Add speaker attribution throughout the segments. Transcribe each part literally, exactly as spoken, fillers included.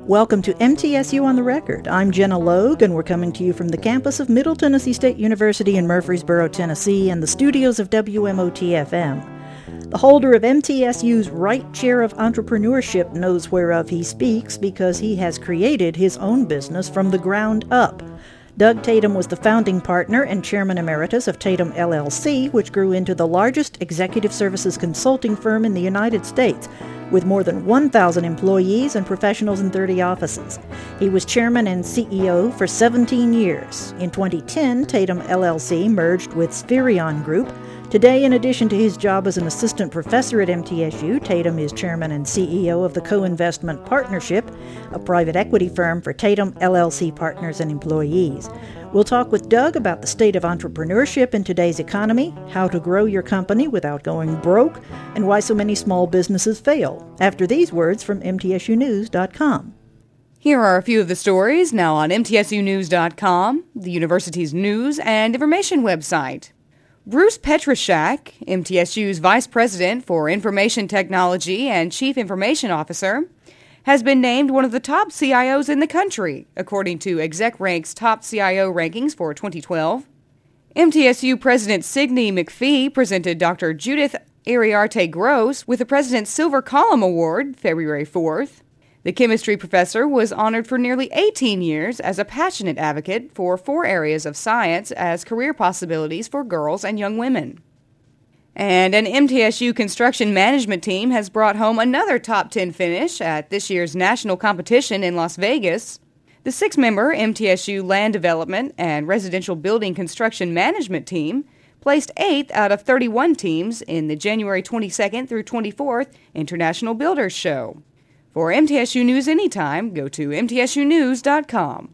Speaker 1: Welcome to M T S U on the Record. I'm Jenna Logue, and we're coming to you from the campus of Middle Tennessee State University in Murfreesboro, Tennessee, and the studios of W M O T F M. The holder of M T S U's Wright Chair of Entrepreneurship knows whereof he speaks because he has created his own business from the ground up. Doug Tatum was the founding partner and chairman emeritus of Tatum L L C, which grew into the largest executive services consulting firm in the United States, with more than one thousand employees and professionals in thirty offices. He was chairman and C E O for seventeen years. In twenty ten, Tatum L L C merged with Spherion Group. Today, in addition to his job as an assistant professor at M T S U, Tatum is chairman and C E O of the Co-Investment Partnership, a private equity firm for Tatum L L C partners and employees. We'll talk with Doug about the state of entrepreneurship in today's economy, how to grow your company without going broke, and why so many small businesses fail. After these words from M T S U news dot com.
Speaker 2: Here are a few of the stories now on M T S U news dot com, the university's news and information website. Bruce Petruszak, M T S U's Vice President for Information Technology and Chief Information Officer, has been named one of the top C I Os in the country, according to ExecRank's top C I O rankings for twenty twelve. M T S U President Signe McPhee presented Doctor Judith Ariarte Gross with the President's Silver Column Award February fourth. The chemistry professor was honored for nearly eighteen years as a passionate advocate for four areas of science as career possibilities for girls and young women. And an M T S U construction management team has brought home another top ten finish at this year's national competition in Las Vegas. The six-member M T S U Land Development and Residential Building Construction Management team placed eighth out of thirty-one teams in the January twenty-second through twenty-fourth International Builders Show. For M T S U News Anytime, go to M T S U news dot com.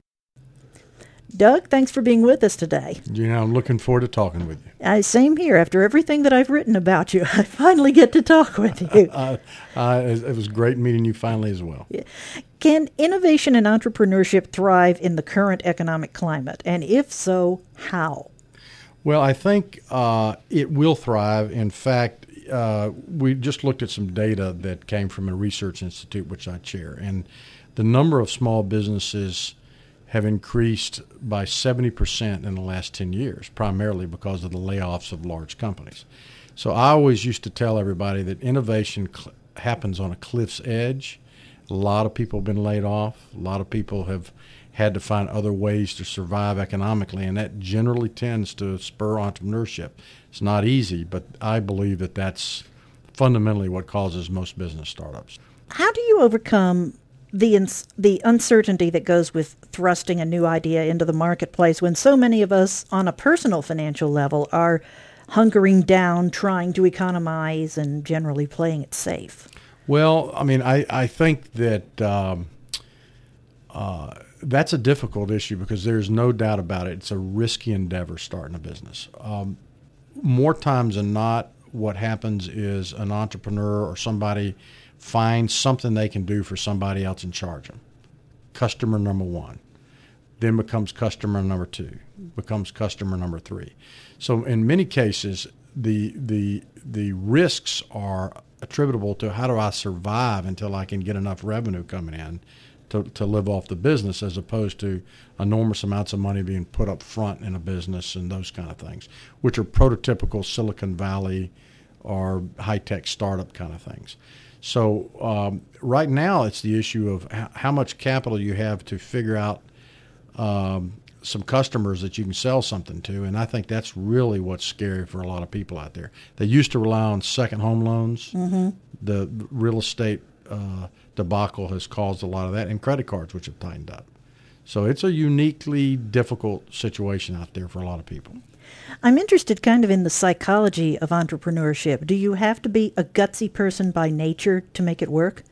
Speaker 1: Doug, thanks for being with us today.
Speaker 3: You know, I'm looking forward to talking with you.
Speaker 1: Uh, same here. After everything that I've written about you, I finally get to talk with you.
Speaker 3: uh, uh, it was great meeting you finally as well.
Speaker 1: Can innovation and entrepreneurship thrive in the current economic climate? And if so, how?
Speaker 3: Well, I think uh, it will thrive. In fact, uh, we just looked at some data that came from a research institute, which I chair, and the number of small businesses have increased by seventy percent in the last ten years, primarily because of the layoffs of large companies. So I always used to tell everybody that innovation cl- happens on a cliff's edge. A lot of people have been laid off. A lot of people have had to find other ways to survive economically, and that generally tends to spur entrepreneurship. It's not easy, but I believe that that's fundamentally what causes most business startups.
Speaker 1: How do you overcome the ins- the uncertainty that goes with thrusting a new idea into the marketplace when so many of us on a personal financial level are hunkering down, trying to economize, and generally playing it safe?
Speaker 3: Well, I mean, I, I think that um, uh, that's a difficult issue because there's no doubt about it. It's a risky endeavor starting a business. Um, more times than not, what happens is an entrepreneur or somebody finds something they can do for somebody else and charge them. Customer number one, then becomes customer number two, becomes customer number three. So in many cases, the the the risks are attributable to how do I survive until I can get enough revenue coming in to, to live off the business, as opposed to enormous amounts of money being put up front in a business and those kind of things, which are prototypical Silicon Valley or high-tech startup kind of things. So um, right now it's the issue of h- how much capital you have to figure out um, some customers that you can sell something to, and I think that's really what's scary for a lot of people out there. They used to rely on second home loans. Mm-hmm. The, the real estate uh, debacle has caused a lot of that, and credit cards, which have tightened up. So it's a uniquely difficult situation out there for a lot of people.
Speaker 1: I'm interested kind of in the psychology of entrepreneurship. Do you have to be a gutsy person by nature to make it work?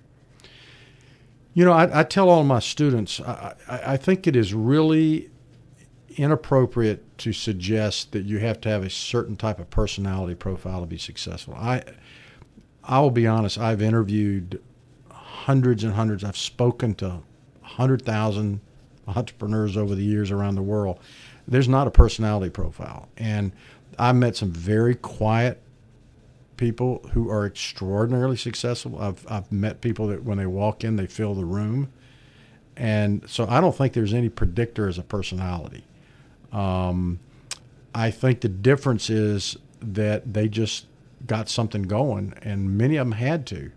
Speaker 3: You know, I, I tell all my students, I, I, I think it is really inappropriate to suggest that you have to have a certain type of personality profile to be successful. I I will be honest, I've interviewed hundreds and hundreds, I've spoken to one hundred thousand entrepreneurs over the years around the world. There's not a personality profile. And I've met some very quiet people who are extraordinarily successful. I've I've met people that when they walk in, they fill the room. And so I don't think there's any predictor as a personality. Um, I think the difference is that they just got something going, and many of them had to.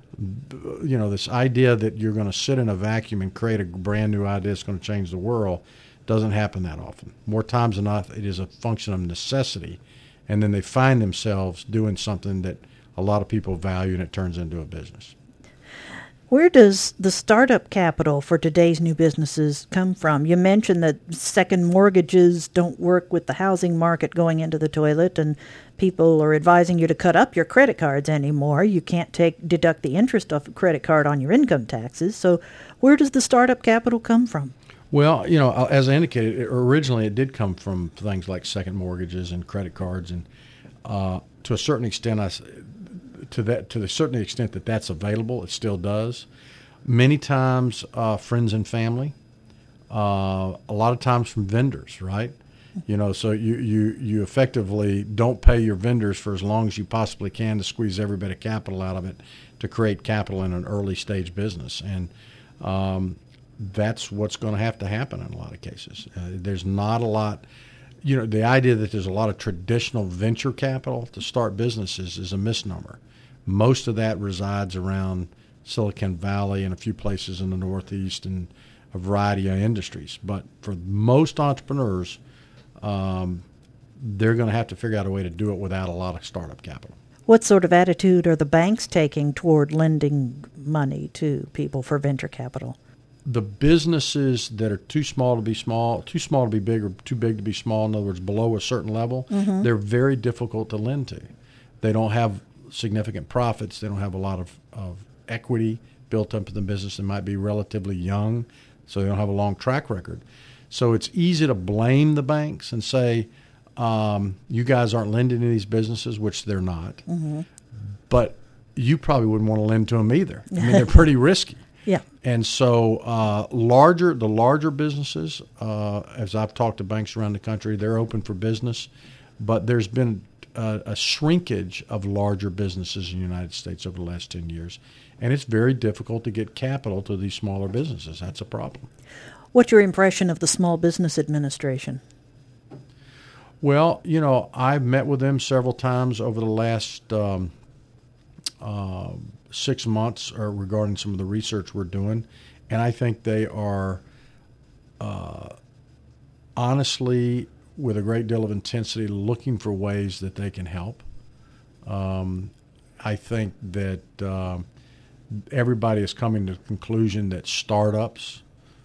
Speaker 3: You know, this idea that you're going to sit in a vacuum and create a brand new idea that's going to change the world doesn't happen that often. More times than not, it is a function of necessity, and then they find themselves doing something that a lot of people value, and it turns into a business.
Speaker 1: Where does the startup capital for today's new businesses come from? You mentioned that second mortgages don't work with the housing market going into the toilet, and people are advising you to cut up your credit cards anymore. You can't take deduct the interest off a credit card on your income taxes. So where does the startup capital come from?
Speaker 3: Well, you know, as I indicated, it, originally it did come from things like second mortgages and credit cards, and uh, to a certain extent, I, to that to the certain extent that that's available, it still does. Many times, uh, friends and family. Uh, a lot of times from vendors, right? You know, so you, you, you effectively don't pay your vendors for as long as you possibly can to squeeze every bit of capital out of it to create capital in an early stage business. And um, that's what's going to have to happen in a lot of cases. Uh, there's not a lot, you know, the idea that there's a lot of traditional venture capital to start businesses is a misnomer. Most of that resides around Silicon Valley and a few places in the Northeast and a variety of industries. But for most entrepreneurs, um, they're going to have to figure out a way to do it without a lot of startup capital.
Speaker 1: What sort of attitude are the banks taking toward lending money to people for venture capital?
Speaker 3: The businesses that are too small to be small, too small to be big, or too big to be small, in other words, below a certain level, mm-hmm. they're very difficult to lend to. They don't have significant profits. They don't have a lot of, of equity built up in the business. They might be relatively young, so they don't have a long track record. So it's easy to blame the banks and say, um, you guys aren't lending to these businesses, which they're not. Mm-hmm. But you probably wouldn't want to lend to them either. I mean, they're pretty risky.
Speaker 1: Yeah.
Speaker 3: And so uh, larger, the larger businesses, uh, as I've talked to banks around the country, they're open for business. But there's been a, a shrinkage of larger businesses in the United States over the last ten years. And it's very difficult to get capital to these smaller businesses. That's a problem.
Speaker 1: What's your impression of the Small Business Administration?
Speaker 3: Well, you know, I've met with them several times over the last um, uh, six months or regarding some of the research we're doing, and I think they are uh, honestly, with a great deal of intensity, looking for ways that they can help. Um, I think that uh, everybody is coming to the conclusion that startups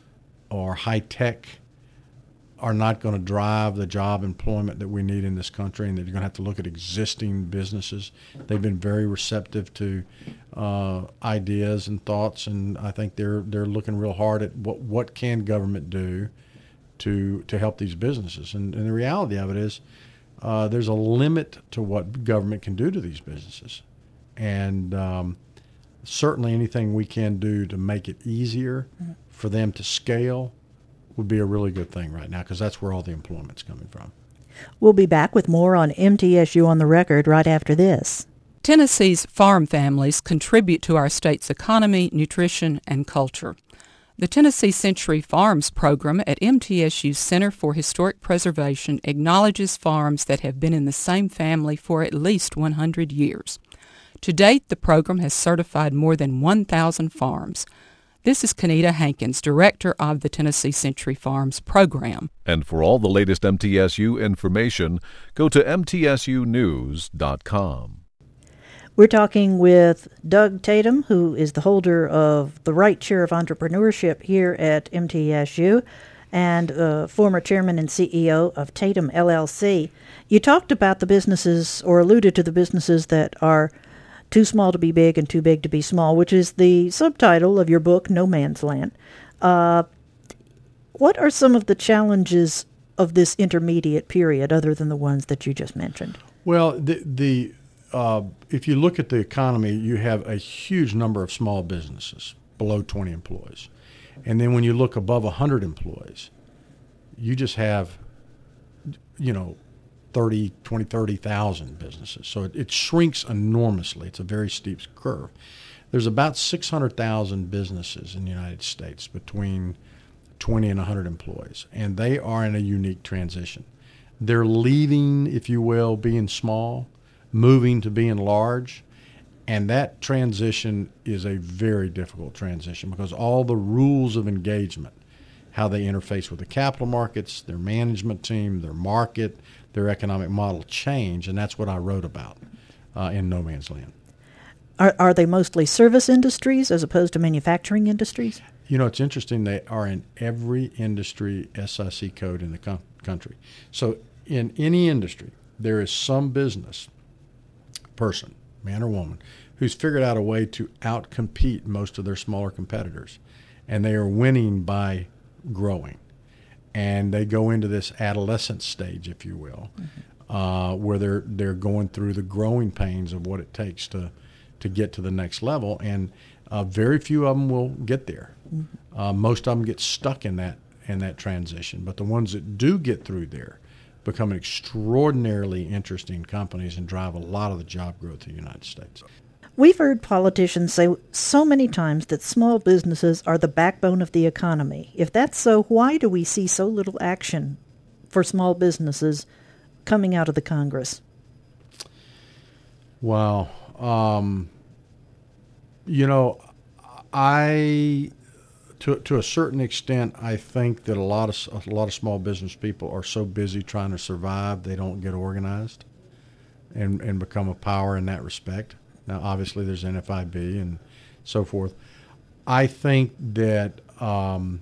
Speaker 3: or high-tech are not going to drive the job employment that we need in this country, and that you're going to have to look at existing businesses. They've been very receptive to uh, ideas and thoughts, and I think they're they're looking real hard at what what can government do to to help these businesses. And, and the reality of it is uh, there's a limit to what government can do to these businesses. And um, certainly anything we can do to make it easier for them to scale would be a really good thing right now, because that's where all the employment's coming from.
Speaker 1: We'll be back with more on M T S U on the Record right after this.
Speaker 4: Tennessee's farm families contribute to our state's economy, nutrition, and culture. The Tennessee Century Farms program at M T S U's Center for Historic Preservation acknowledges farms that have been in the same family for at least one hundred years. To date, the program has certified more than one thousand farms. This is Kenita Hankins, director of the Tennessee Century Farms program.
Speaker 5: And for all the latest M T S U information, go to M T S U news dot com.
Speaker 1: We're talking with Doug Tatum, who is the holder of the Wright Chair of Entrepreneurship here at M T S U, and uh, former chairman and C E O of Tatum L L C. You talked about the businesses, or alluded to the businesses that are too small to be big and too big to be small, which is the subtitle of your book, No Man's Land. Uh, what are some of the challenges of this intermediate period, other than the ones that you just mentioned?
Speaker 3: Well, the, the uh, if you look at the economy, you have a huge number of small businesses, below twenty employees. And then when you look above one hundred employees, you just have, you know, thirty, twenty, thirty thousand businesses. So it, it shrinks enormously. It's a very steep curve. there's about six hundred thousand businesses in the United States between twenty and one hundred employees, and they are in a unique transition. They're leaving, if you will, being small, moving to being large, and that transition is a very difficult transition because all the rules of engagement, how they interface with the capital markets, their management team, their market, their economic model change, and that's what I wrote about uh, in No Man's Land.
Speaker 1: Are, are they mostly service industries as opposed to manufacturing industries?
Speaker 3: You know, it's interesting. They are in every industry S I C code in the com- country. So in any industry, there is some business person, man or woman, who's figured out a way to outcompete most of their smaller competitors. And they are winning by growing. And they go into this adolescent stage, if you will, mm-hmm. uh, where they're they're going through the growing pains of what it takes to, to get to the next level. And uh, very few of them will get there. Mm-hmm. Uh, most of them get stuck in that in that transition. But the ones that do get through there become extraordinarily interesting companies and drive a lot of the job growth in the United States.
Speaker 1: We've heard politicians say so many times that small businesses are the backbone of the economy. If that's so, why do we see so little action for small businesses coming out of the Congress?
Speaker 3: Wow. Um, you know, I... To to a certain extent, I think that a lot of a lot of small business people are so busy trying to survive they don't get organized, and and become a power in that respect. Now, obviously, there's N F I B and so forth. I think that um,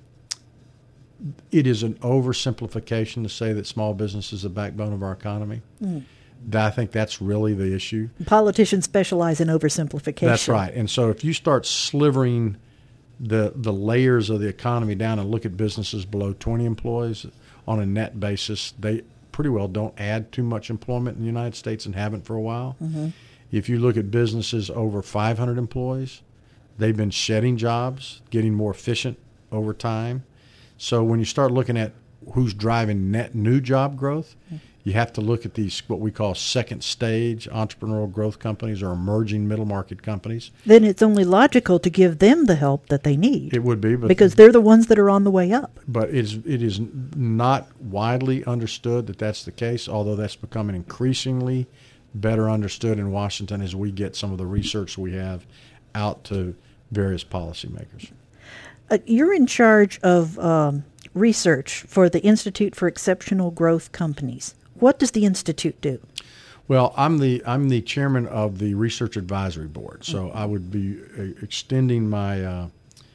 Speaker 3: it is an oversimplification to say that small business is the backbone of our economy. Mm. I think that's really the issue.
Speaker 1: Politicians specialize in oversimplification.
Speaker 3: That's right. And so if you start slivering the the layers of the economy down and look at businesses below twenty employees on a net basis, they pretty well don't add too much employment in the United States and haven't for a while. Mm-hmm. If you look at businesses over five hundred employees, they've been shedding jobs, getting more efficient over time. So when you start looking at who's driving net new job growth, mm-hmm. you have to look at these what we call second stage entrepreneurial growth companies or emerging middle market companies.
Speaker 1: Then it's only logical to give them the help that they need.
Speaker 3: It would be, but
Speaker 1: because they're the ones that are on the way up.
Speaker 3: But it is, it is not widely understood that that's the case, although that's becoming increasingly better understood in Washington as we get some of the research we have out to various policymakers.
Speaker 1: Uh, you're in charge of um, research for the Institute for Exceptional Growth Companies. What does the Institute do?
Speaker 3: Well, I'm the I'm the chairman of the Research Advisory Board, so I would be uh, extending my uh,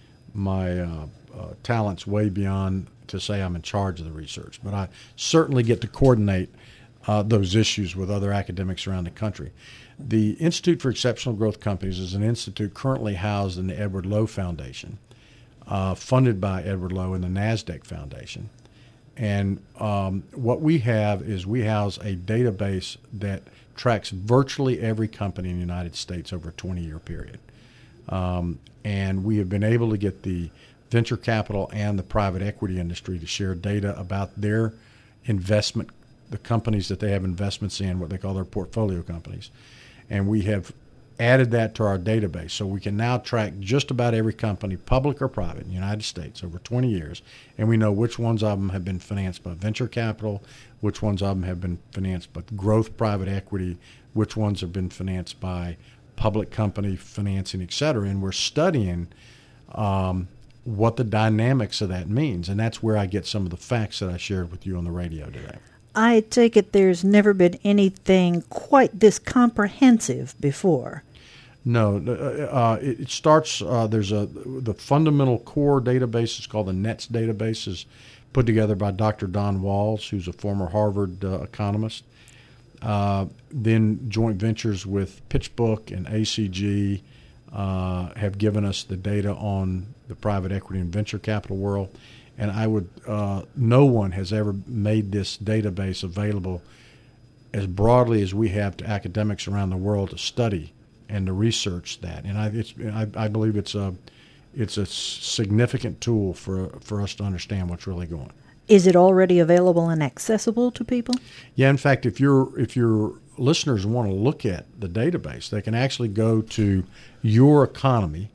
Speaker 3: my uh, uh, talents way beyond to say I'm in charge of the research, but I certainly get to coordinate uh, those issues with other academics around the country. The Institute for Exceptional Growth Companies is an institute currently housed in the Edward Lowe Foundation, uh, funded by Edward Lowe and the NASDAQ Foundation. And um, what we have is we house a database that tracks virtually every company in the United States over a twenty-year period. Um, and we have been able to get the venture capital and the private equity industry to share data about their investment, the companies that they have investments in, what they call their portfolio companies. And we have added that to our database. So we can now track just about every company, public or private, in the United States over twenty years, and we know which ones of them have been financed by venture capital, which ones of them have been financed by growth private equity, which ones have been financed by public company financing, et cetera. And we're studying um, what the dynamics of that means, and that's where I get some of the facts that I shared with you on the radio today.
Speaker 1: I take it there's never been anything quite this comprehensive before.
Speaker 3: No, uh, it, it starts, uh, there's a, the fundamental core database is called the NETS database, is put together by Doctor Don Walls, who's a former Harvard uh, economist. Uh, then joint ventures with PitchBook and A C G uh, have given us the data on the private equity and venture capital world. And I would, uh, no one has ever made this database available as broadly as we have to academics around the world to study and to research that. And I, it's, I, I believe it's a, it's a significant tool for for us to understand what's really going on.
Speaker 1: Is it already available and accessible to people?
Speaker 3: Yeah, in fact, if you're if you're listeners want to look at the database, they can actually go to Your Economy,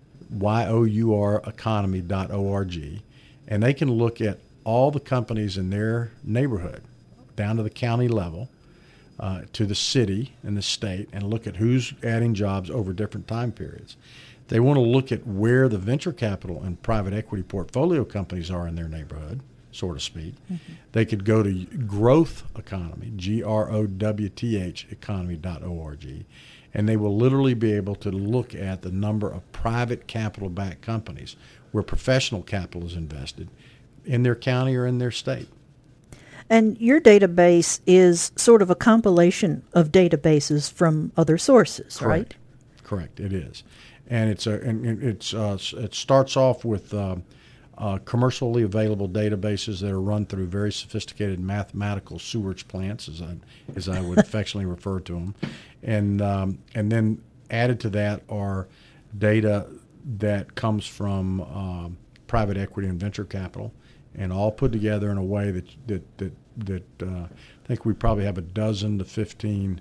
Speaker 3: Y O U R economy dot org, and they can look at all the companies in their neighborhood, down to the county level, uh, to the city and the state, and look at who's adding jobs over different time periods. They want to look at where the venture capital and private equity portfolio companies are in their neighborhood, so to speak. Mm-hmm. They could go to Growth Economy, G R O W T H economy dot org, and they will literally be able to look at the number of private capital-backed companies where professional capital is invested in their county or in their state.
Speaker 1: And your database is sort of a compilation of databases from other sources,
Speaker 3: Correct.
Speaker 1: right?
Speaker 3: Correct, it is. And it's a and it's uh, it starts off with uh, uh, commercially available databases that are run through very sophisticated mathematical sewage plants, as I as I would affectionately refer to them, and um, and then added to that are data that comes from uh, private equity and venture capital, and all put together in a way that that that that uh, I think we probably have a dozen to fifteen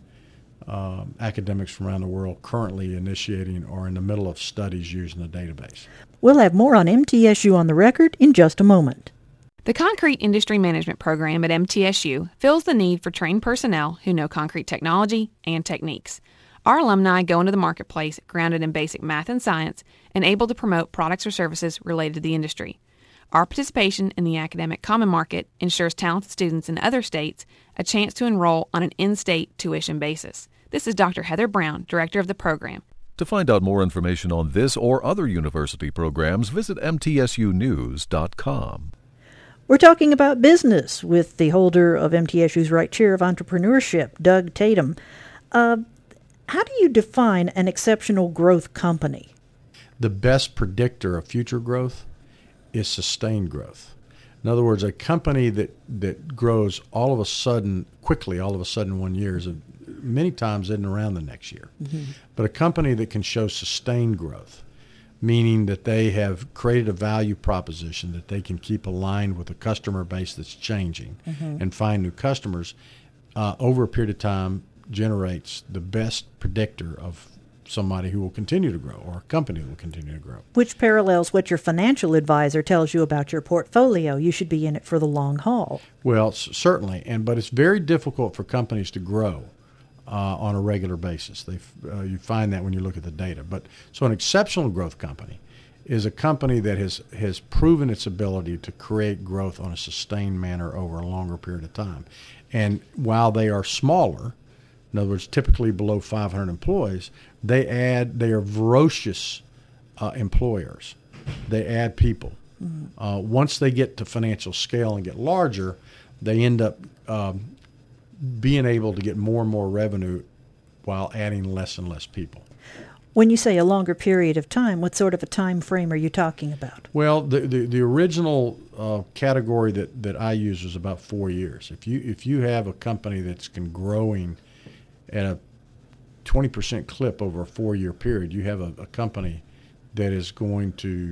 Speaker 3: um, academics from around the world currently initiating or in the middle of studies using the database.
Speaker 1: We'll have more on M T S U on the record in just a moment.
Speaker 6: The Concrete Industry Management Program at M T S U fills the need for trained personnel who know concrete technology and techniques. Our alumni go into the marketplace grounded in basic math and science and able to promote products or services related to the industry. Our participation in the academic common market ensures talented students in other states a chance to enroll on an in-state tuition basis. This is Doctor Heather Brown, Director of the program.
Speaker 5: To find out more information on this or other university programs, visit M T S U news dot com.
Speaker 1: We're talking about business with the holder of M T S U's Wright Chair of Entrepreneurship, Doug Tatum. Uh, how do you define an exceptional growth company?
Speaker 3: The best predictor of future growth is sustained growth. In other words, a company that, that grows all of a sudden, quickly, all of a sudden one year, is a, many times isn't around the next year. Mm-hmm. But a company that can show sustained growth, meaning that they have created a value proposition that they can keep aligned with a customer base that's changing mm-hmm. and find new customers, uh, over a period of time generates the best predictor of somebody who will continue to grow or a company that will continue to grow.
Speaker 1: Which parallels what your financial advisor tells you about your portfolio. You should be in it for the long haul.
Speaker 3: Well, s- certainly, and but it's very difficult for companies to grow uh, on a regular basis. They uh, you find that when you look at the data. But so an exceptional growth company is a company that has, has proven its ability to create growth on a sustained manner over a longer period of time. And while they are smaller, in other words, typically below five hundred employees, they add, they are voracious uh, employers. They add people. Mm-hmm. Uh, once they get to financial scale and get larger, they end up um, being able to get more and more revenue while adding less and less people.
Speaker 1: When you say a longer period of time, what sort of a time frame are you talking about?
Speaker 3: Well, the the, the original uh, category that, that I use was about four years. If you if you have a company that's been growing at a twenty percent clip over a four-year period, you have a, a company that is going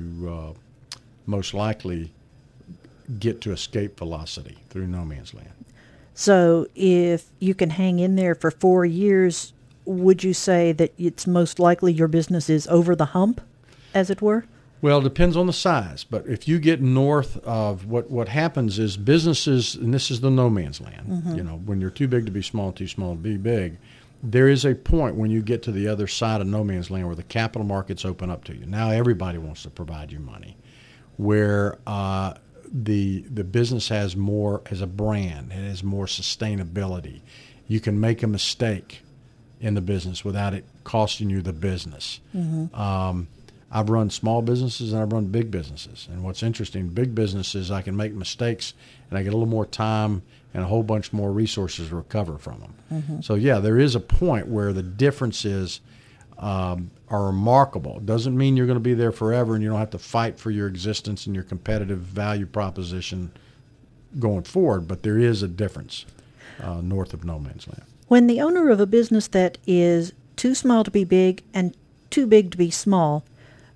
Speaker 3: to uh, most likely get to escape velocity through no man's land.
Speaker 1: So if you can hang in there for four years, would you say that it's most likely your business is over the hump, as it were?
Speaker 3: Well, it depends on the size. But if you get north of what, what happens is businesses, and this is the no man's land, mm-hmm. you know, when you're too big to be small, too small to be big, there is a point when you get to the other side of no man's land where the capital markets open up to you. Now everybody wants to provide you money, where uh, the the business has more, as a brand, it has more sustainability. You can make a mistake in the business without it costing you the business. Mm-hmm. Um, I've run small businesses and I've run big businesses. And what's interesting, big businesses, I can make mistakes and I get a little more time and a whole bunch more resources to recover from them. Mm-hmm. So, yeah, there is a point where the differences um, are remarkable. It doesn't mean you're going to be there forever and you don't have to fight for your existence and your competitive value proposition going forward, but there is a difference uh, north of no man's land.
Speaker 1: When the owner of a business that is too small to be big and too big to be small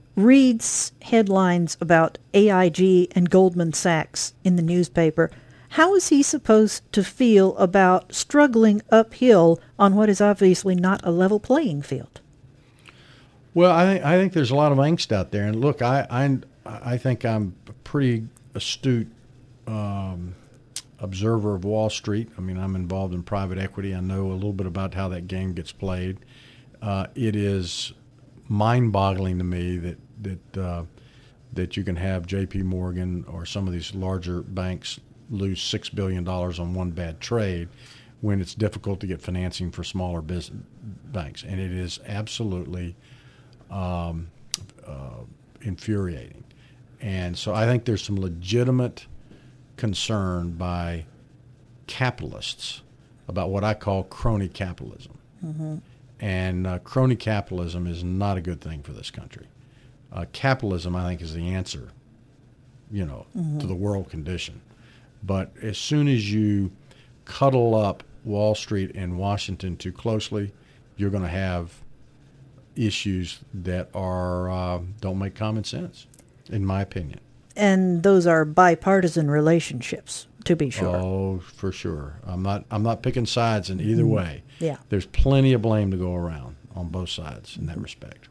Speaker 1: reads headlines about A I G and Goldman Sachs in the newspaper, how is he supposed to feel about struggling uphill on what is obviously not a level playing field?
Speaker 3: Well, I think I think there's a lot of angst out there, and look, I I, I think I'm a pretty astute um, observer of Wall Street. I mean, I'm involved in private equity. I know a little bit about how that game gets played. Uh, it is mind-boggling to me that that uh, that you can have J P Morgan or some of these larger banks lose six billion dollars on one bad trade when it's difficult to get financing for smaller business banks, and it is absolutely Um, uh, infuriating. And so I think there's some legitimate concern by capitalists about what I call crony capitalism. Mm-hmm. And uh, crony capitalism is not a good thing for this country. Uh, capitalism, I think, is the answer, you know, mm-hmm. to the world condition. But as soon as you cuddle up Wall Street and Washington too closely, you're going to have issues that are uh, don't make common sense, in my opinion.
Speaker 1: And those are bipartisan relationships, to be sure.
Speaker 3: Oh, for sure. I'm not. I'm not picking sides in either
Speaker 1: Mm-hmm.
Speaker 3: way.
Speaker 1: Yeah.
Speaker 3: There's plenty of blame to go around on both sides in that respect.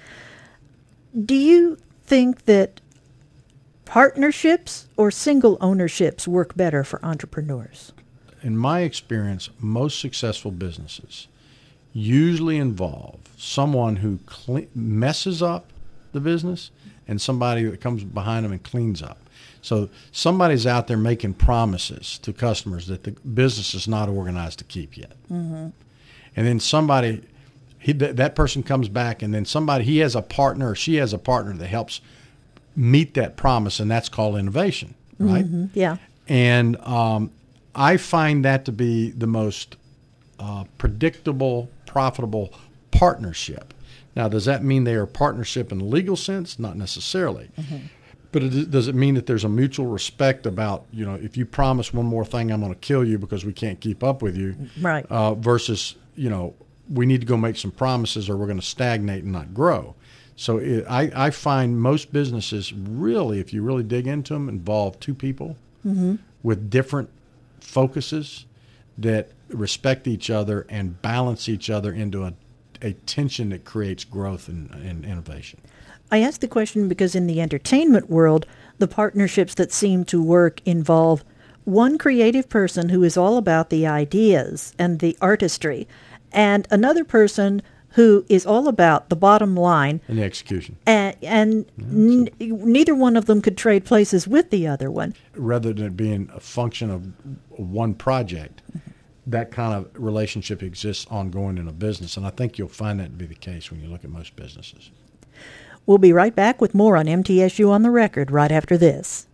Speaker 1: Do you think that partnerships or single ownerships work better for entrepreneurs?
Speaker 3: In my experience, most successful businesses usually involve someone who cle- messes up the business and somebody that comes behind them and cleans up. So somebody's out there making promises to customers that the business is not organized to keep yet. Mm-hmm. And then somebody, he, th- that person comes back, and then somebody, he has a partner or she has a partner that helps meet that promise, and that's called innovation, right?
Speaker 1: Mm-hmm. Yeah.
Speaker 3: And um, I find that to be the most uh, predictable, profitable partnership. Now, does that mean they are a partnership in the legal sense? Not necessarily. Mm-hmm. But it, does it mean that there's a mutual respect about, you know, if you promise one more thing, I'm going to kill you because we can't keep up with you,
Speaker 1: right?
Speaker 3: Uh, versus, you know, we need to go make some promises or we're going to stagnate and not grow. So it, I, I find most businesses really, if you really dig into them, involve two people mm-hmm. with different focuses that respect each other and balance each other into a, a tension that creates growth and, and innovation.
Speaker 1: I ask the question because in the entertainment world, the partnerships that seem to work involve one creative person who is all about the ideas and the artistry, and another person who is all about the bottom line
Speaker 3: and the execution.
Speaker 1: And, and n- neither one of them could trade places with the other one.
Speaker 3: Rather than it being a function of one project, that kind of relationship exists ongoing in a business, and I think you'll find that to be the case when you look at most businesses.
Speaker 1: We'll be right back with more on M T S U on the Record right after this.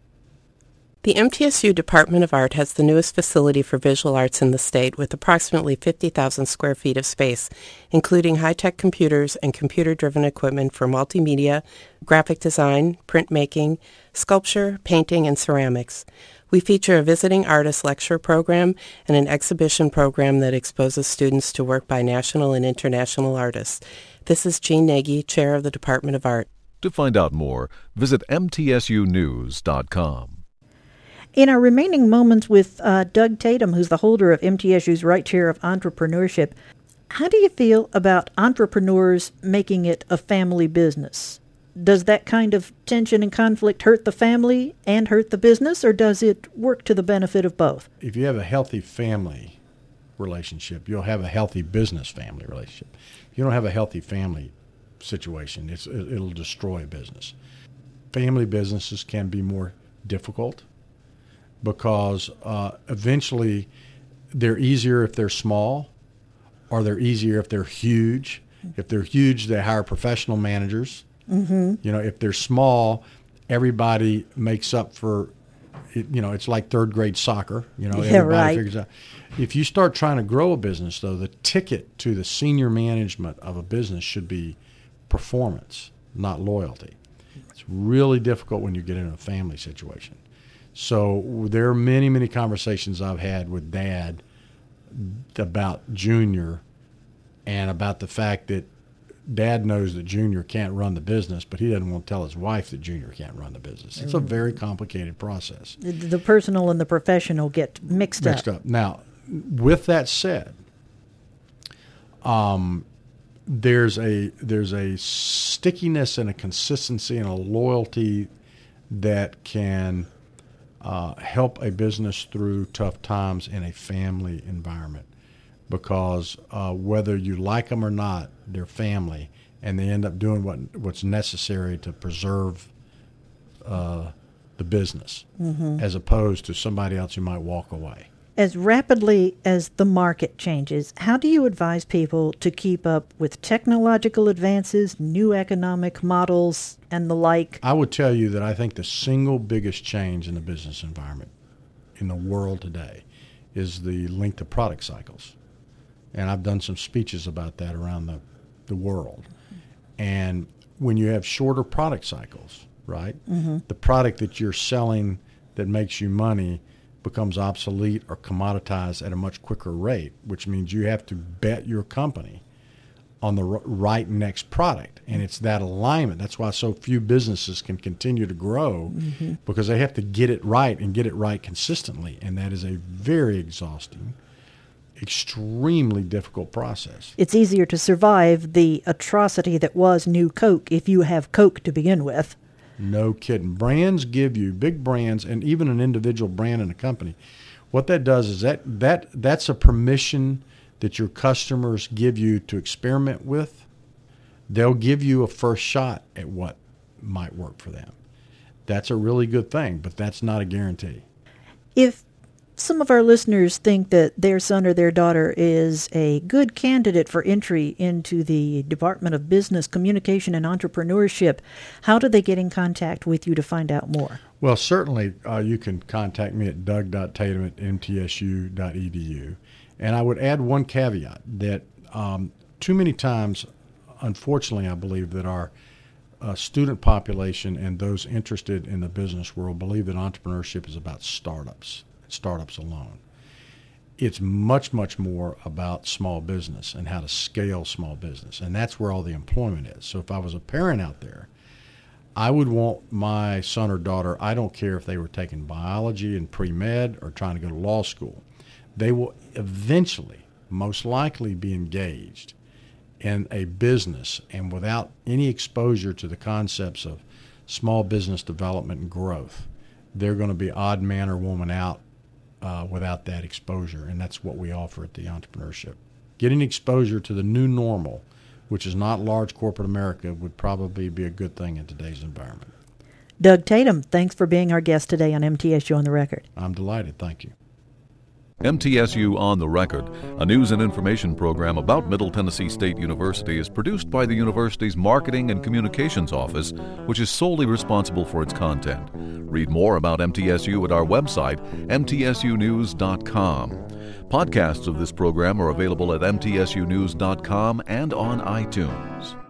Speaker 7: The M T S U Department of Art has the newest facility for visual arts in the state with approximately fifty thousand square feet of space, including high-tech computers and computer-driven equipment for multimedia, graphic design, printmaking, sculpture, painting, and ceramics. We feature a visiting artist lecture program and an exhibition program that exposes students to work by national and international artists. This is Jean Nagy, Chair of the Department of Art.
Speaker 5: To find out more, visit M T S U news dot com.
Speaker 1: In our remaining moments with uh, Doug Tatum, who's the holder of M T S U's Wright Chair of Entrepreneurship, how do you feel about entrepreneurs making it a family business? Does that kind of tension and conflict hurt the family and hurt the business, or does it work to the benefit of both?
Speaker 3: If you have a healthy family relationship, you'll have a healthy business family relationship. If you don't have a healthy family situation, it's, it'll destroy a business. Family businesses can be more difficult because uh, eventually they're easier if they're small, or they're easier if they're huge. If they're huge, they hire professional managers. Mm-hmm. You know, if they're small, everybody makes up for it. You know, it's like third grade soccer. You know,
Speaker 1: yeah,
Speaker 3: everybody
Speaker 1: right.
Speaker 3: figures out. If you start trying to grow a business, though, the ticket to the senior management of a business should be performance, not loyalty. It's really difficult when you get in a family situation. So there are many, many conversations I've had with Dad about Junior and about the fact that Dad knows that Junior can't run the business, but he doesn't want to tell his wife that Junior can't run the business. It's a very complicated process.
Speaker 1: The, the personal and the professional get mixed,
Speaker 3: mixed
Speaker 1: up.
Speaker 3: up. Now, with that said, um, there's a there's a stickiness and a consistency and a loyalty that can uh, help a business through tough times in a family environment. Because uh, whether you like them or not, they're family, and they end up doing what what's necessary to preserve uh, the business, mm-hmm. as opposed to somebody else who might walk away.
Speaker 1: As rapidly as the market changes, how do you advise people to keep up with technological advances, new economic models, and the like?
Speaker 3: I would tell you that I think the single biggest change in the business environment in the world today is the length of product cycles. And I've done some speeches about that around the, the world. And when you have shorter product cycles, right, mm-hmm. the product that you're selling that makes you money becomes obsolete or commoditized at a much quicker rate, which means you have to bet your company on the r- right next product. And it's that alignment. That's why so few businesses can continue to grow, mm-hmm. because they have to get it right and get it right consistently. And that is a very exhausting, extremely difficult process.
Speaker 1: It's easier to survive the atrocity that was New Coke if you have Coke to begin with.
Speaker 3: No kidding. Brands give you, big brands, and even an individual brand in a company, what that does is that, that that's a permission that your customers give you to experiment with. They'll give you a first shot at what might work for them. That's a really good thing, but that's not a guarantee.
Speaker 1: If some of our listeners think that their son or their daughter is a good candidate for entry into the Department of Business, Communication, and Entrepreneurship, how do they get in contact with you to find out more?
Speaker 3: Well, certainly uh, you can contact me at doug dot tatum at m t s u dot e d u. And I would add one caveat that um, too many times, unfortunately, I believe that our uh, student population and those interested in the business world believe that entrepreneurship is about startups. startups alone. It's much, much more about small business and how to scale small business. And that's where all the employment is. So if I was a parent out there, I would want my son or daughter, I don't care if they were taking biology and pre-med or trying to go to law school, they will eventually, most likely, be engaged in a business, and without any exposure to the concepts of small business development and growth, they're going to be odd man or woman out Uh, without that exposure, and that's what we offer at the entrepreneurship. Getting exposure to the new normal, which is not large corporate America, would probably be a good thing in today's environment.
Speaker 1: Doug Tatum, thanks for being our guest today on M T S U On the Record.
Speaker 3: I'm delighted. Thank you.
Speaker 5: M T S U On the Record, a news and information program about Middle Tennessee State University, is produced by the university's Marketing and Communications Office, which is solely responsible for its content. Read more about M T S U at our website, m t s u news dot com. Podcasts of this program are available at m t s u news dot com and on iTunes.